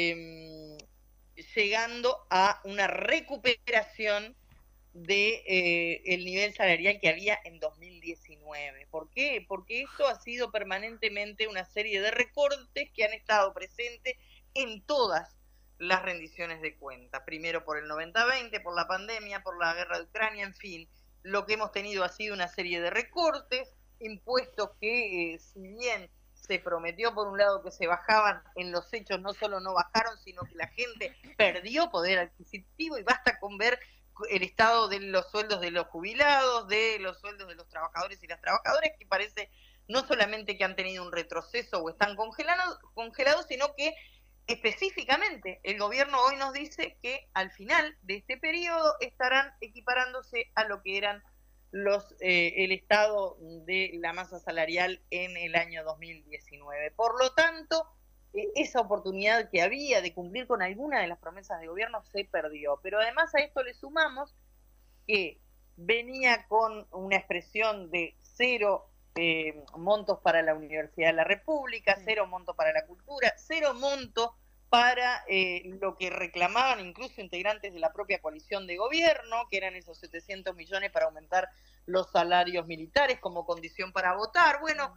llegando a una recuperación de el nivel salarial que había en 2019. ¿Por qué? Porque esto ha sido permanentemente una serie de recortes que han estado presentes en todas las rendiciones de cuenta. Primero por el 90-20, por la pandemia, por la guerra de Ucrania, en fin. Lo que hemos tenido ha sido una serie de recortes, impuestos que, si bien se prometió por un lado que se bajaban, en los hechos no solo no bajaron, sino que la gente perdió poder adquisitivo, y basta con ver el estado de los sueldos de los jubilados, de los sueldos de los trabajadores y las trabajadoras, que parece no solamente que han tenido un retroceso o están congelados, sino que específicamente el gobierno hoy nos dice que al final de este periodo estarán equiparándose a lo que eran el estado de la masa salarial en el año 2019. Por lo tanto, esa oportunidad que había de cumplir con alguna de las promesas de gobierno se perdió. Pero además a esto le sumamos que venía con una expresión de cero montos para la Universidad de la República, cero monto para la cultura, cero monto para lo que reclamaban incluso integrantes de la propia coalición de gobierno, que eran esos 700 millones para aumentar los salarios militares como condición para votar. Bueno,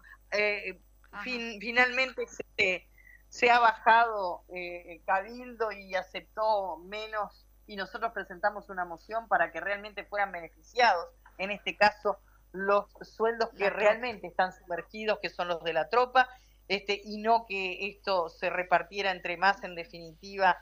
finalmente se ha bajado el Cabildo y aceptó menos, y nosotros presentamos una moción para que realmente fueran beneficiados, en este caso, los sueldos que realmente están sumergidos, que son los de la tropa, y no que esto se repartiera entre más en definitiva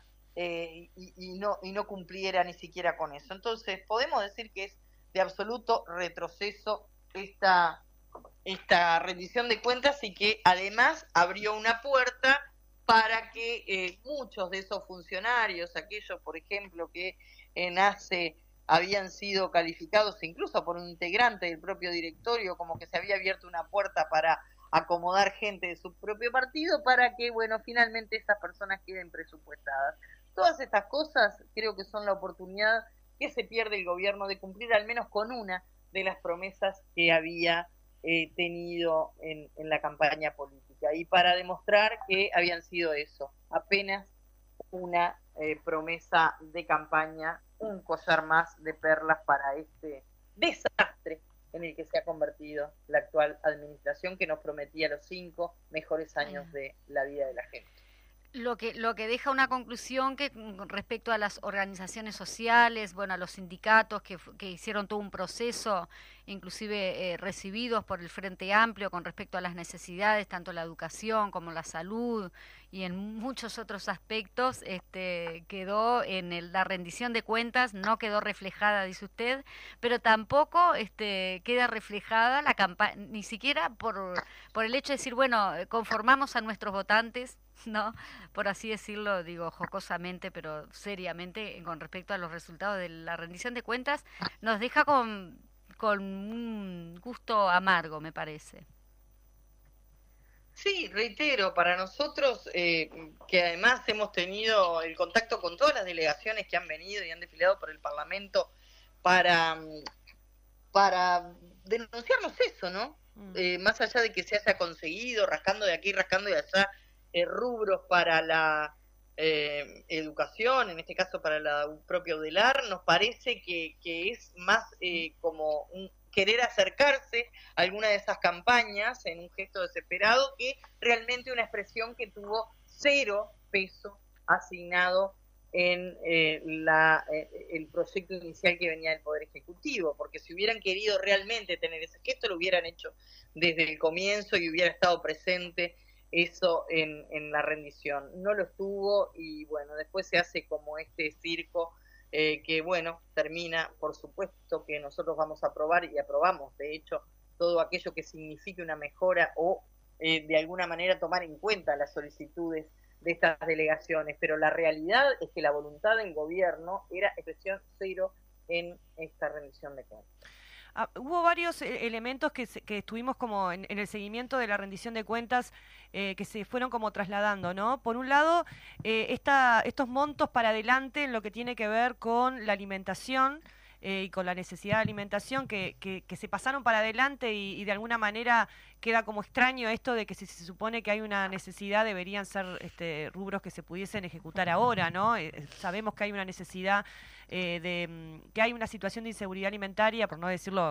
y no cumpliera ni siquiera con eso. Entonces podemos decir que es de absoluto retroceso esta rendición de cuentas, y que además abrió una puerta para que muchos de esos funcionarios, aquellos por ejemplo que en ACE habían sido calificados incluso por un integrante del propio directorio como que se había abierto una puerta para acomodar gente de su propio partido, para que, bueno, finalmente esas personas queden presupuestadas. Todas estas cosas creo que son la oportunidad que se pierde el gobierno de cumplir al menos con una de las promesas que había tenido en la campaña política, y para demostrar que habían sido eso, apenas una promesa de campaña, un collar más de perlas para este desastre en el que se ha convertido la actual administración, que nos prometía los 5 mejores años de la vida de la gente. Lo que deja una conclusión que respecto a las organizaciones sociales, bueno, a los sindicatos que hicieron todo un proceso, inclusive recibidos por el Frente Amplio con respecto a las necesidades, tanto la educación como la salud y en muchos otros aspectos, quedó en la rendición de cuentas, no quedó reflejada, dice usted, pero tampoco queda reflejada la campaña, ni siquiera por el hecho de decir, bueno, conformamos a nuestros votantes, ¿no? Por así decirlo, digo jocosamente, pero seriamente, con respecto a los resultados de la rendición de cuentas, nos deja con un gusto amargo, me parece. Sí, reitero, para nosotros, que además hemos tenido el contacto con todas las delegaciones que han venido y han desfilado por el Parlamento para denunciarnos eso, ¿no? Más allá de que se haya conseguido, rascando de aquí, rascando de allá, rubros para la educación, en este caso para la propia UDELAR, nos parece que es más como un querer acercarse a alguna de esas campañas en un gesto desesperado, que realmente una expresión que tuvo 0 peso asignado en el proyecto inicial que venía del Poder Ejecutivo, porque si hubieran querido realmente tener ese gesto, lo hubieran hecho desde el comienzo y hubiera estado presente eso en la rendición. No lo estuvo, y bueno, después se hace como este circo que bueno, termina, por supuesto que nosotros vamos a aprobar y aprobamos, de hecho, todo aquello que signifique una mejora o de alguna manera tomar en cuenta las solicitudes de estas delegaciones, pero la realidad es que la voluntad del gobierno era expresión 0 en esta rendición de cuentas. Hubo varios elementos que estuvimos como en el seguimiento de la rendición de cuentas que se fueron como trasladando, ¿no? Por un lado, estos montos para adelante en lo que tiene que ver con la alimentación y con la necesidad de alimentación que se pasaron para adelante y de alguna manera queda como extraño esto de que si se supone que hay una necesidad deberían ser rubros que se pudiesen ejecutar ahora, ¿no? Sabemos que hay una necesidad que hay una situación de inseguridad alimentaria, por no decirlo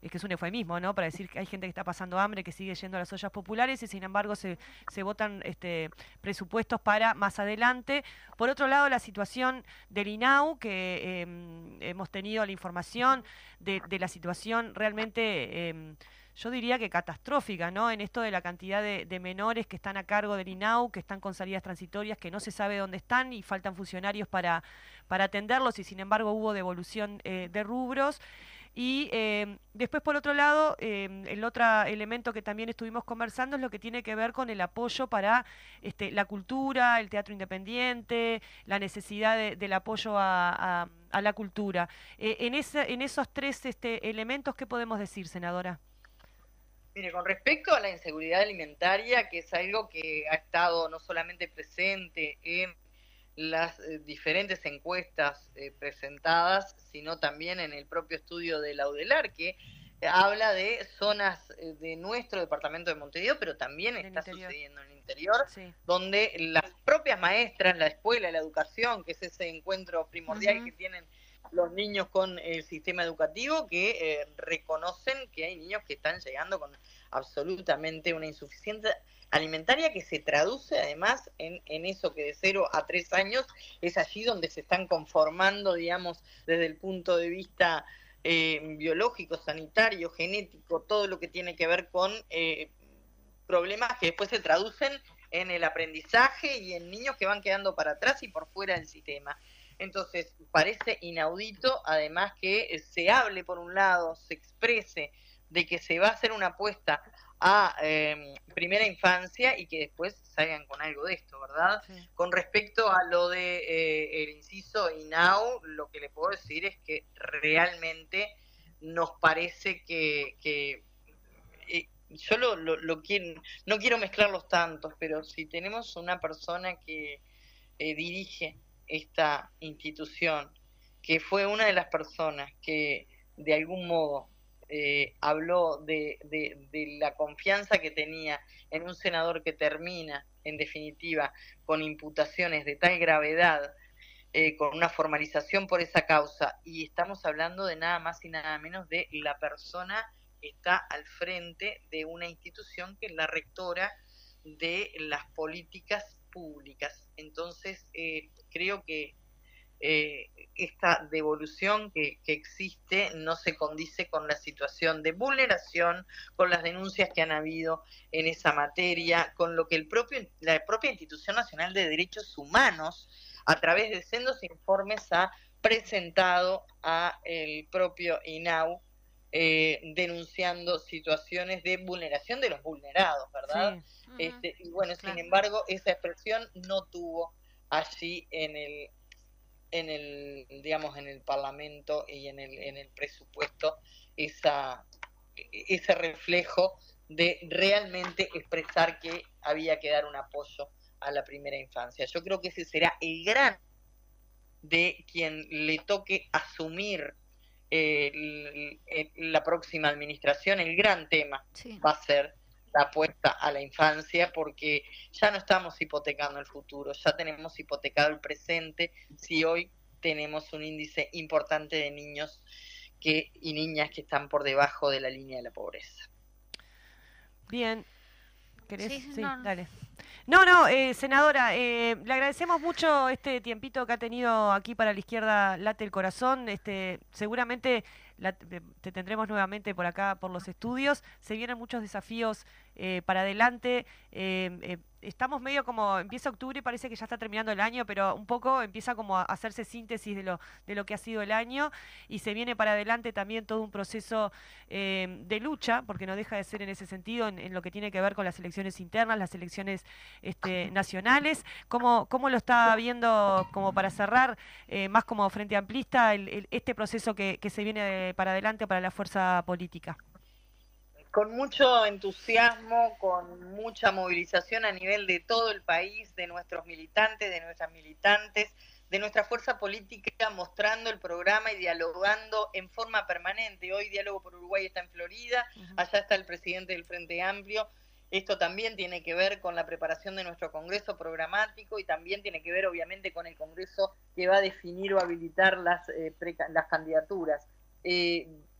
que es un eufemismo, ¿no? Para decir que hay gente que está pasando hambre, que sigue yendo a las ollas populares y sin embargo se votan presupuestos para más adelante. Por otro lado, la situación del INAU, que hemos tenido la información de la situación realmente... yo diría que catastrófica, ¿no? En esto de la cantidad de menores que están a cargo del INAU, que están con salidas transitorias, que no se sabe dónde están y faltan funcionarios para atenderlos y sin embargo hubo devolución de rubros. Y después, por otro lado, el otro elemento que también estuvimos conversando es lo que tiene que ver con el apoyo para la cultura, el teatro independiente, la necesidad del apoyo a la cultura. En esos tres elementos, ¿qué podemos decir, senadora? Mire, con respecto a la inseguridad alimentaria, que es algo que ha estado no solamente presente en las diferentes encuestas presentadas, sino también en el propio estudio de la UDELAR, que habla de zonas de nuestro departamento de Montevideo, pero también está sucediendo en el interior, sí, donde las propias maestras, la escuela, la educación, que es ese encuentro primordial que tienen los niños con el sistema educativo, que reconocen que hay niños que están llegando con absolutamente una insuficiencia alimentaria que se traduce además en eso que de 0 a 3 años es allí donde se están conformando, digamos, desde el punto de vista biológico, sanitario, genético, todo lo que tiene que ver con problemas que después se traducen en el aprendizaje y en niños que van quedando para atrás y por fuera del sistema. Entonces, parece inaudito, además, que se hable, por un lado, se exprese de que se va a hacer una apuesta a primera infancia y que después salgan con algo de esto, ¿verdad? Sí. Con respecto a lo de el inciso INAU, lo que le puedo decir es que realmente nos parece que yo no quiero mezclar los tantos, pero si tenemos una persona que dirige esta institución, que fue una de las personas que de algún modo habló de la confianza que tenía en un senador que termina, en definitiva, con imputaciones de tal gravedad, con una formalización por esa causa, y estamos hablando de nada más y nada menos de la persona que está al frente de una institución que es la rectora de las políticas públicas. Entonces, creo que esta devolución que existe no se condice con la situación de vulneración, con las denuncias que han habido en esa materia, con lo que la propia Institución Nacional de Derechos Humanos, a través de sendos informes, ha presentado a el propio INAU, denunciando situaciones de vulneración de los vulnerados, ¿verdad? Sí. Y bueno, claro. Sin embargo, esa expresión no tuvo allí en el Parlamento y en el presupuesto ese reflejo de realmente expresar que había que dar un apoyo a la primera infancia. Yo creo que ese será el gran de quien le toque asumir la próxima administración, el gran tema va a ser la apuesta a la infancia, porque ya no estamos hipotecando el futuro, ya tenemos hipotecado el presente, si hoy tenemos un índice importante de niños y niñas que están por debajo de la línea de la pobreza. Bien. ¿Querés? Sí, no. Dale. No, senadora, le agradecemos mucho este tiempito que ha tenido aquí para La Izquierda Late el Corazón. Seguramente te tendremos nuevamente por acá, por los estudios. Se vienen muchos desafíos para adelante. Estamos medio como, empieza octubre y parece que ya está terminando el año, pero un poco empieza como a hacerse síntesis de lo que ha sido el año, y se viene para adelante también todo un proceso de lucha, porque no deja de ser en ese sentido, en lo que tiene que ver con las elecciones internas, las elecciones nacionales. ¿Cómo lo está viendo, como para cerrar, más como Frente Amplista, este proceso que se viene para adelante para la fuerza política? Con mucho entusiasmo, con mucha movilización a nivel de todo el país, de nuestros militantes, de nuestras militantes, de nuestra fuerza política, mostrando el programa y dialogando en forma permanente. Hoy Diálogo por Uruguay está en Florida, allá está el presidente del Frente Amplio. Esto también tiene que ver con la preparación de nuestro congreso programático y también tiene que ver, obviamente, con el congreso que va a definir o habilitar las candidaturas.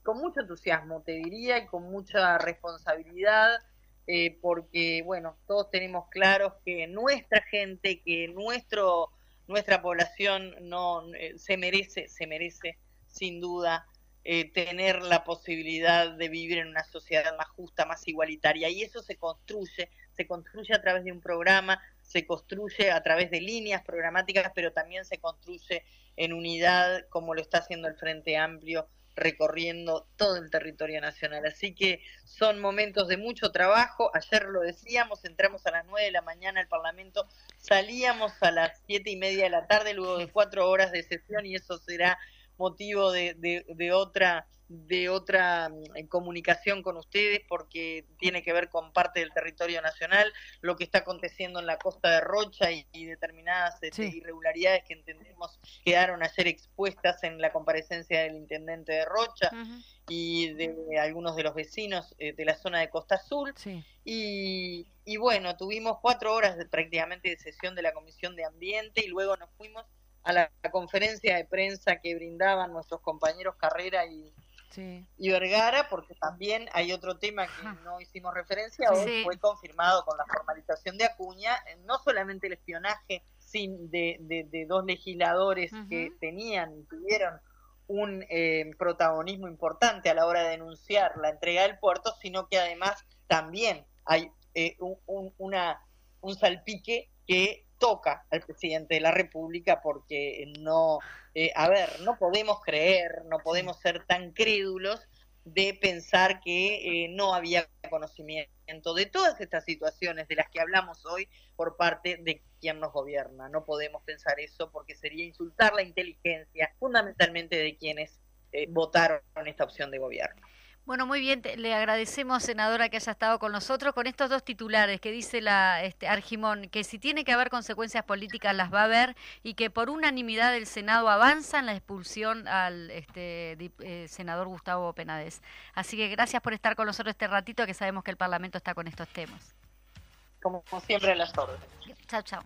con mucho entusiasmo, te diría, y con mucha responsabilidad, porque, bueno, todos tenemos claros que nuestra gente, que nuestra población no se merece sin duda tener la posibilidad de vivir en una sociedad más justa, más igualitaria, y eso se construye a través de un programa, se construye a través de líneas programáticas, pero también se construye en unidad, como lo está haciendo el Frente Amplio, recorriendo todo el territorio nacional. Así que son momentos de mucho trabajo. Ayer lo decíamos, entramos a las 9 de la mañana al Parlamento, salíamos a las 7:30 de la tarde, luego de 4 horas de sesión, y eso será motivo de otra comunicación con ustedes, porque tiene que ver con parte del territorio nacional, lo que está aconteciendo en la costa de Rocha y determinadas irregularidades que entendemos quedaron ayer expuestas en la comparecencia del intendente de Rocha y de algunos de los vecinos de la zona de Costa Azul. Y bueno, tuvimos 4 horas prácticamente de sesión de la Comisión de Ambiente, y luego nos fuimos a la conferencia de prensa que brindaban nuestros compañeros Carrera y Vergara, porque también hay otro tema que no hicimos referencia. Hoy fue confirmado con la formalización de Acuña, no solamente el espionaje de 2 legisladores que tuvieron un protagonismo importante a la hora de denunciar la entrega del puerto, sino que además también hay un salpique que toca al presidente de la República, porque no podemos creer, no podemos ser tan crédulos de pensar que no había conocimiento de todas estas situaciones de las que hablamos hoy por parte de quien nos gobierna. No podemos pensar eso, porque sería insultar la inteligencia fundamentalmente de quienes votaron esta opción de gobierno. Bueno, muy bien, le agradecemos, senadora, que haya estado con nosotros con estos 2 titulares que dice Argimón, que si tiene que haber consecuencias políticas las va a haber, y que por unanimidad del Senado avanza en la expulsión al senador Gustavo Penades. Así que gracias por estar con nosotros este ratito, que sabemos que el Parlamento está con estos temas. Como siempre, a las órdenes. Chao, chao.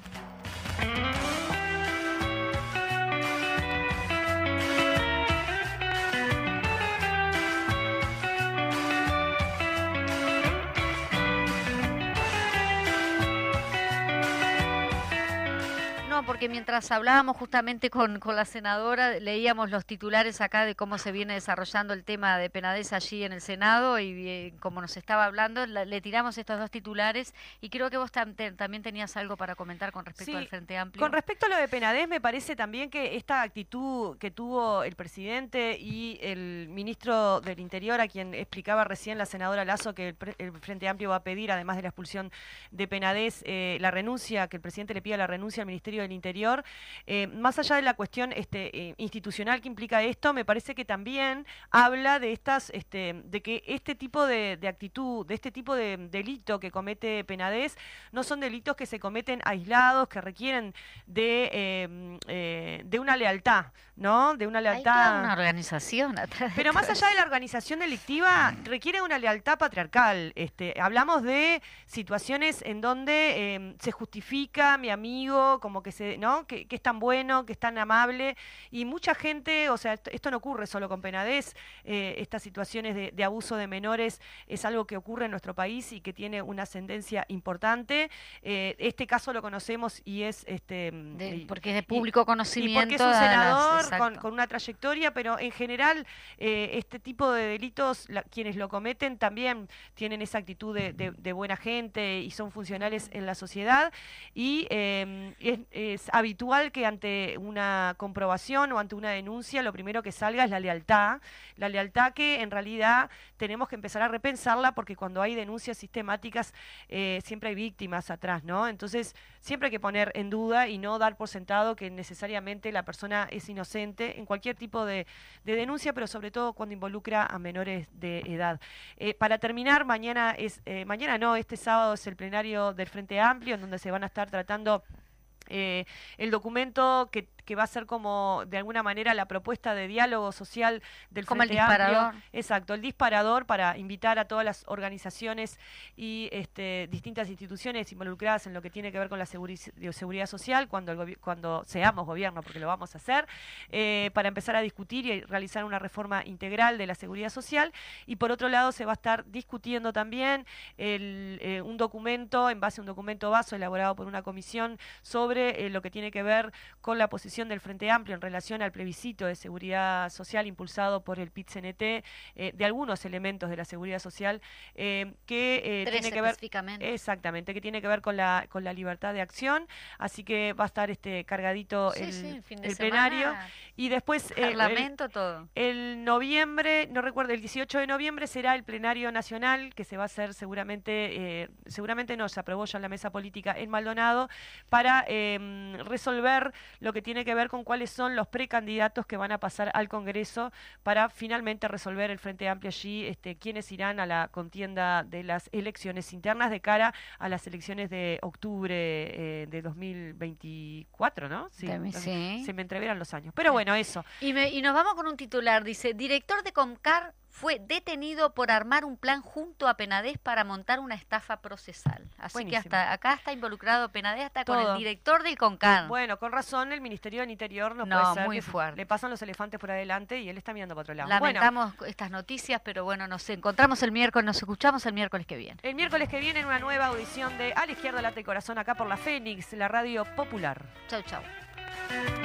Porque mientras hablábamos justamente con la senadora, leíamos los titulares acá de cómo se viene desarrollando el tema de Penades allí en el Senado, y como nos estaba hablando, le tiramos estos 2 titulares, y creo que vos también tenías algo para comentar con respecto al Frente Amplio. Con respecto a lo de Penades, me parece también que esta actitud que tuvo el presidente y el ministro del Interior, a quien explicaba recién la senadora Lazo que el Frente Amplio va a pedir, además de la expulsión de Penades, la renuncia, que el presidente le pida la renuncia al Ministerio del Interior, más allá de la cuestión institucional que implica esto, me parece que también habla de de que este tipo de actitud, de este tipo de delito que comete Penades, no son delitos que se cometen aislados, que requieren de una lealtad, ¿no? De una lealtad. Hay toda una organización atrás. Pero más allá de la organización delictiva, requiere una lealtad patriarcal. Hablamos de situaciones en donde se justifica mi amigo, como que ¿no? Que es tan bueno, que es tan amable, y mucha gente, o sea, esto no ocurre solo con Penades, estas situaciones de abuso de menores es algo que ocurre en nuestro país y que tiene una ascendencia importante. Este caso lo conocemos y es porque es de público conocimiento, y porque es un senador con una trayectoria, pero en general este tipo de delitos, quienes lo cometen también tienen esa actitud de buena gente y son funcionales en la sociedad, y es habitual que ante una comprobación o ante una denuncia lo primero que salga es la lealtad que en realidad tenemos que empezar a repensarla, porque cuando hay denuncias sistemáticas siempre hay víctimas atrás, ¿no? Entonces siempre hay que poner en duda y no dar por sentado que necesariamente la persona es inocente en cualquier tipo de denuncia, pero sobre todo cuando involucra a menores de edad. Para terminar, este sábado es el plenario del Frente Amplio, en donde se van a estar tratando el documento que que va a ser como, de alguna manera, la propuesta de diálogo social del Como el Frente Amplio. disparador. Exacto, el disparador para invitar a todas las organizaciones y distintas instituciones involucradas en lo que tiene que ver con la seguridad social cuando seamos gobierno, porque lo vamos a hacer, para empezar a discutir y realizar una reforma integral de la seguridad social. Y por otro lado se va a estar discutiendo también un documento, en base a un documento vaso elaborado por una comisión sobre lo que tiene que ver con la posición del Frente Amplio en relación al plebiscito de seguridad social impulsado por el PIT-CNT, de algunos elementos de la seguridad social que tiene que ver específicamente. exactamente, que tiene que ver con la libertad de acción. Así que va a estar cargadito el plenario. Y después Parlamento, todo. el noviembre, no recuerdo, el 18 de noviembre será el plenario nacional, que se va a hacer seguramente no, se aprobó ya en la mesa política en Maldonado, para resolver lo que tiene que ver con cuáles son los precandidatos que van a pasar al Congreso para finalmente resolver el Frente Amplio allí, quiénes irán a la contienda de las elecciones internas de cara a las elecciones de octubre de 2024, ¿no? Sí, Sí. se me entreveran los años. Pero bueno, eso. Y nos vamos con un titular, dice, director de Comcar fue detenido por armar un plan junto a Penades para montar una estafa procesal. Así Buenísimo. que hasta acá está involucrado Penades, hasta con Todo. el director del Comcar. Bueno, con razón el Ministerio del Interior no No, puede ser muy que fuerte. le pasan los elefantes por adelante y él está mirando para otro lado. Lamentamos estas noticias, pero bueno, nos encontramos el miércoles, nos escuchamos el miércoles que viene. El miércoles que viene en una nueva audición de A la Izquierda Late el Corazón, acá por la Fénix, la radio popular. Chau, chau.